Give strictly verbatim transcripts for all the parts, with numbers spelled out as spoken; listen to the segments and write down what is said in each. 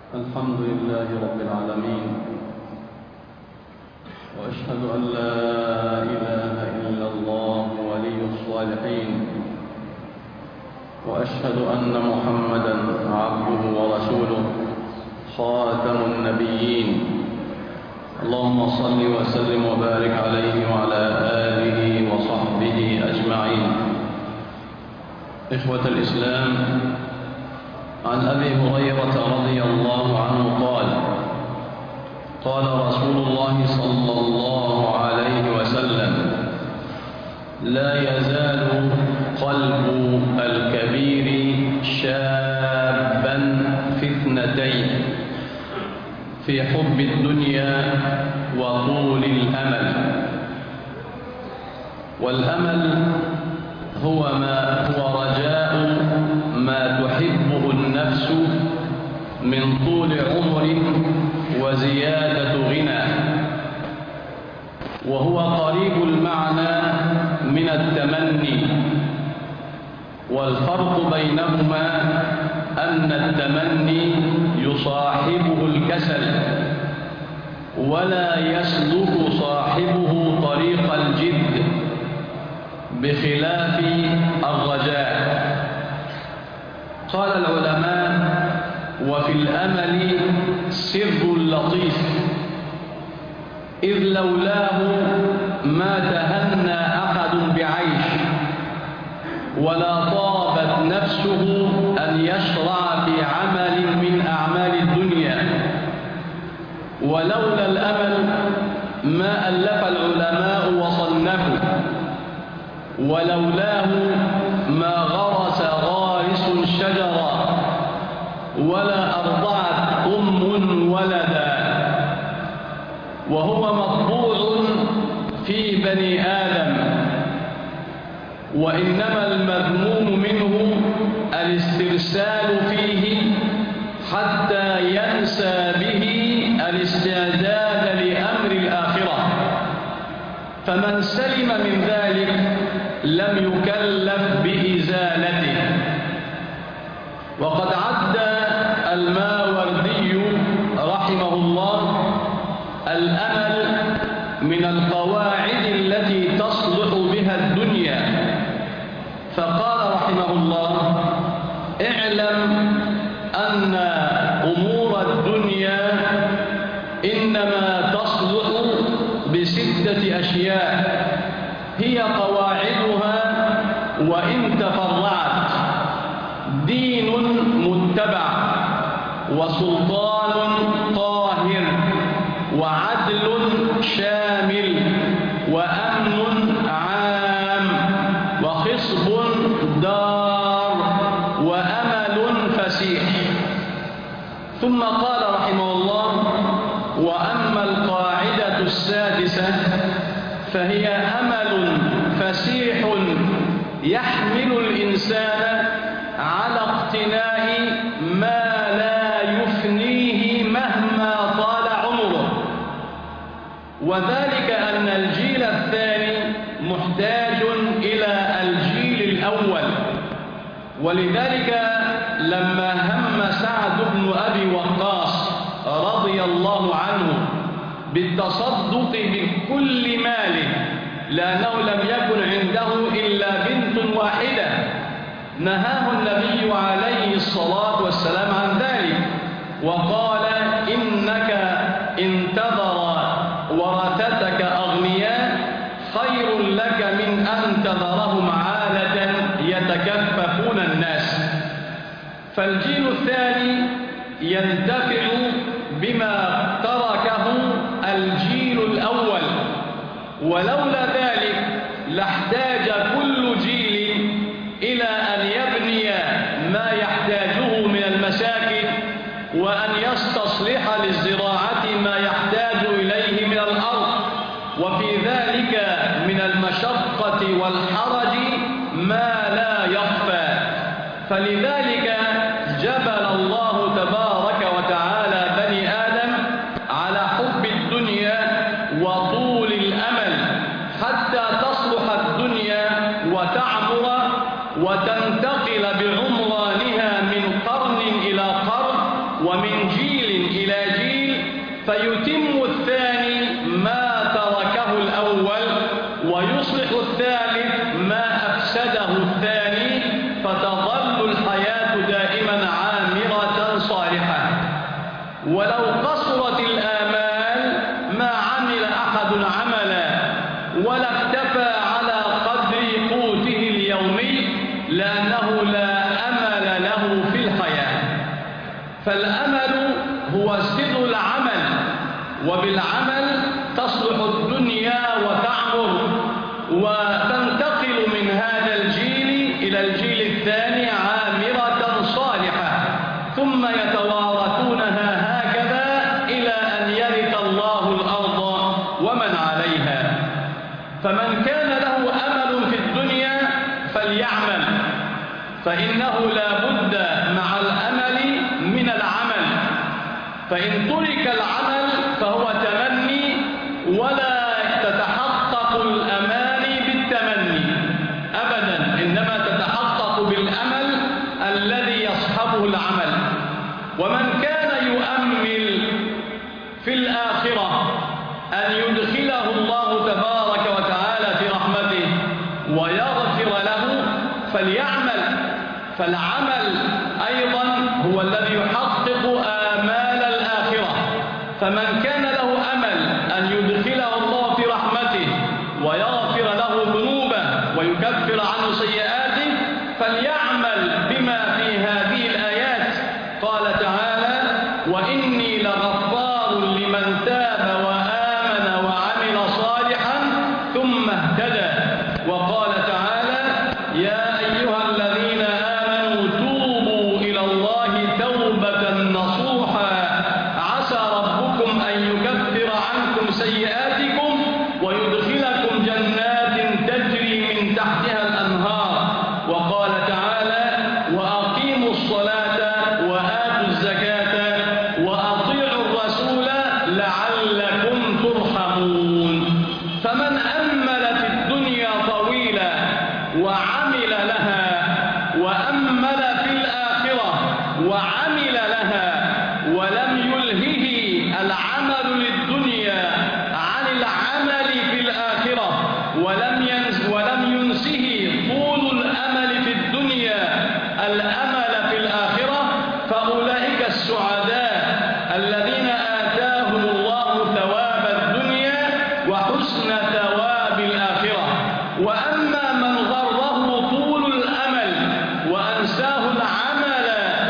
الحمد لله رب العالمين، وأشهد أن لا إله إلا الله ولي الصالحين، وأشهد أن محمدًا عبده ورسوله خاتم النبيين. اللهم صل وسلم وبارك عليه وعلى آله وصحبه أجمعين. إخوة الإسلام، عن أبي هريرة رضي الله عنه قال: قال رسول الله صلى الله عليه وسلم: لا يزال قلب الكبير شابا في اثنتين، في حب الدنيا وطول الأمل. والأمل هو ما هو رجاء ما تحبه النفس من طول عمر وزيادة غنى، وهو قريب المعنى من التمني. والفرق بينهما أن التمني يصاحبه الكسل، ولا يسلك صاحبه طريق الجد، بخلاف الرجاء. قال العلماء: وفي الأمل سر لطيف، إذ لولاه ما تهنى أحد بعيش، ولا طابت نفسه أن يشرع في عمل من أعمال الدنيا. ولولا الأمل ما ألف العلماء وصنفوا، ولولاه ما غرس غارس شجرا، ولا أرضعت أم ولدا. وهو مطبوع في بني آدم، وإنما المذموم منه الاسترسال فيه حتى ينسى به الاستعداد لأمر الآخرة. فمن سلم من ذلك لم يكلف بإزالته. وقد عد الماوردي رحمه الله الأمل من القواعد التي تصلح بها الدنيا، فقال رحمه الله: اعلم أن أمور الدنيا إنما تصلح بستة أشياء هي قواعدها وإن تفرعت: دين متبع، وسلطان قاهر، وعدل شامل، وأمن عام، وخصب دار، وأمل فسيح. ثم قال رحمه الله: وأما القاعدة السادسة فهي أمل فسيح يحمل الإنسان على اقتناء ما لا يفنيه مهما طال عمره. وذلك أن الجيل الثاني محتاج إلى الجيل الأول. ولذلك لما هم سعد بن أبي وقاص رضي الله عنه بالتصدق بكل ماله، لأنه لم يكن عنده إلا بنت واحدة، نهاه النبي عليه الصلاة والسلام عن ذلك، وقال: إنك إن تذر ورثتك أغنياء خير لك من أن تذرهم عالة يتكففون الناس. فالجيل الثاني ينتفع بما تركه الجيل الأول، ولولا ذلك لاحتاج كل جيل إلى أن يبني ما يحتاجه من المساكن، وأن يستصلح للزراعة ما يحتاج إليه من الأرض، وفي ذلك من المشقة والحرج ما لا يخفى. فلذلك جبل الله تبارك وتعالى بني آدم على حب الدنيا وطول الأمل، حتى تصلح الدنيا وتعمر وتنتقل بعمرانها من قرن إلى قرن، ومن جيل فالأمل هو سر العمل، وبالعمل تصلح الدنيا وتعمر وتنتقل من هذا الجيل إلى الجيل الثاني عامرة صالحة، ثم يتوارثونها هكذا إلى أن يرث الله الأرض ومن عليها. فمن كان له أمل في الدنيا فليعمل، فإنه لا بد مع الأمل من العمل، فإن ترك العمل فهو تمني، ولا تتحقق الأماني بالتمني أبدا، إنما تتحقق بالأمل الذي يصحبه العمل. ومن كان يؤمل في الآخرة أن يدخله الله تبارك وتعالى في رحمته ويغفر له فليعمل، فالعمل أيضا هو الذي يحقق آمال الآخرة. فمن كان له أمل أن يدخله الله في رحمته ويغفر له ذنوبه ويكفر عنه سيئاته فليعمل بما في هذه الآيات. قال تعالى: وإني لغفار لمن تاب وآمن وعمل صالحا ثم اهتدى. وقال تعالى: يا أيها الذين آمنوا توبوا إلى الله توبة نصوحا عسى ربكم أن يكفر عنكم سيئاتكم ويدخلكم جنات تجري من تحتها الأنهار. وقال تعالى: وأقيموا الصلاة وآتوا الزكاة وأطيعوا الرسول لعلكم ترحمون. فمن أمل في الدنيا طويلا وعمل لها، وأمل في الآخرة وعمل لها، ولم يلهه العمل للدنيا عن العمل في الآخرة، ولم ينس ولم ينسه طول الأمل في الدنيا الأمل في الآخرة، فأولئك السعداء الذين آتاهم الله ثواب الدنيا وحسن ثواب الآخرة. وأما من غره طول الأمل وأنساه العمل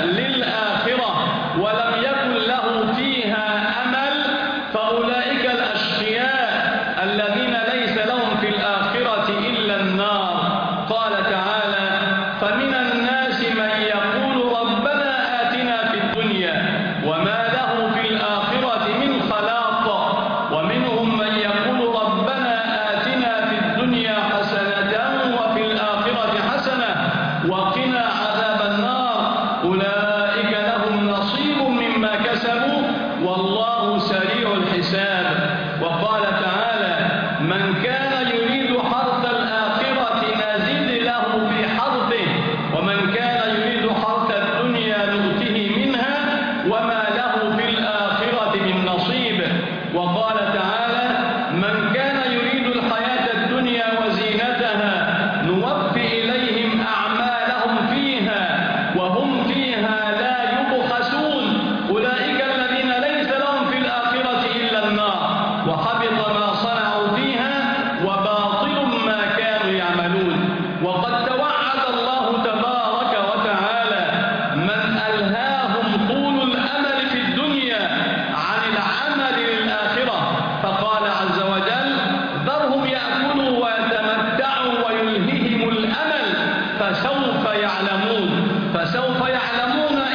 للآخرة ولم يكن له فيها أمل فأولئك الأشقياء الذين ليس لهم في الآخرة إلا النار. قال تعالى: فمن الناس من يقول ربنا آتنا في الدنيا وما له في الآخرة من خلاق، ومنهم من يقول ربنا آتنا في الدنيا حسنة وفي الآخرة حسنة وقنا عذاب النار، أولئك لهم نصيب مما كسبوا والله سريع الحساب. وقال تعالى: من كان يريد حرث الآخرة نزد له في حرثه ومن كان يريد حرث الدنيا نؤته منها وما له في الآخرة من نصيب. وقال تعالى: من كان يريد الحياة الدنيا وزينتها نوفي إليهم أعمالهم فيها وهم فيها لا يبخسون، أولئك الذين ليس لهم في الآخرة إلا النار وحبط ما صنعوا فيها وباطل ما كانوا يعملون. وقد توعد الله تبارك وتعالى من ألهاهم طول الأمل في الدنيا عن العمل للآخرة، فقال عز وجل: ذرهم يأكلوا ويتمتعوا ويلههم الأمل فسوف يعلمون. فسوف يعلمون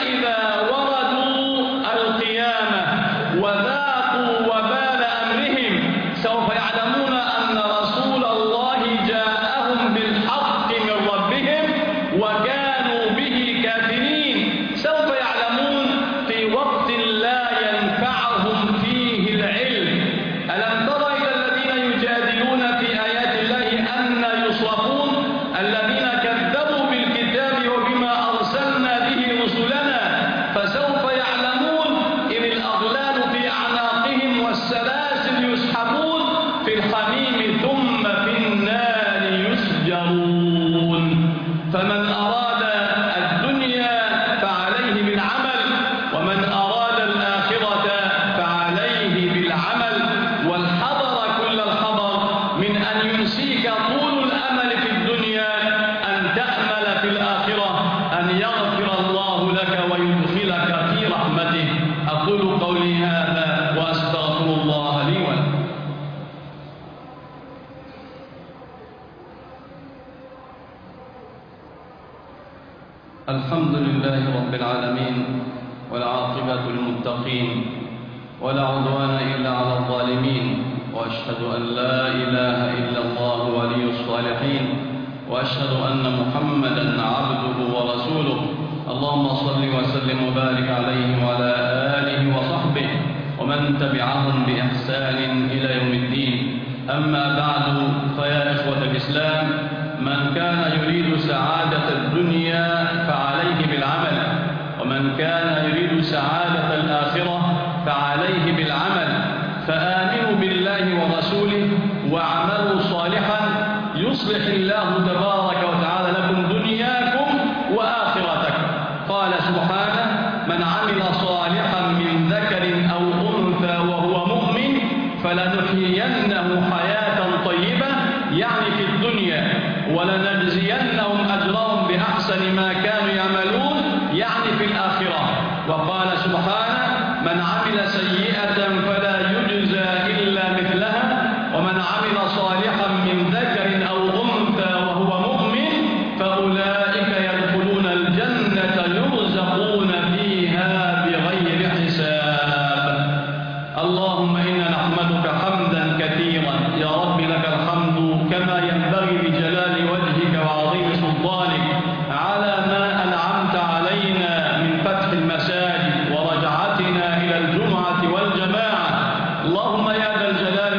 الحمد لله رب العالمين، والعاقبة للمتقين، ولا عدوان إلا على الظالمين، وأشهد أن لا إله إلا الله ولي الصالحين، وأشهد أن محمدا عبده ورسوله. اللهم صل وسلم وبارك عليه وعلى آله وصحبه ومن تبعهم بإحسان إلى يوم الدين. أما بعد، فيا إخوة الإسلام، من كان يريد سعادة الدنيا فعليه بالعمل، ومن كان يريد سعادة الآخرة فعليه بالعمل. فآمنوا بالله ورسوله واعملوا صالحا يصلح الله تبارك وتعالى لكم دنياكم وآخرتكم. قال سبحانه: من عمل صالحا من ذكر أو أنثى وهو مؤمن فلنحيينه حياة طيبة، يعني في الدنيا، ولنجزينهم أجرهم بأحسن ما كانوا يعملون، يعني في الآخرة. وقال سبحانه: من عمل سيئة فلا يجزى إلا مثلها، ومن عمل صالحا من ذكر أو أنثى وهو مؤمن فأولئك يدخلون الجنة يرزقون فيها بغير حساب. اللهم إنا نحمدك حمدا كثيرا يا رب، لك الحمد كما ينبغي لجلال وجهك وعظيم سلطانك على ما أنعمت علينا من فتح المساجد ورجعتنا إلى الجمعة والجماعة. اللهم يا ذا الجلال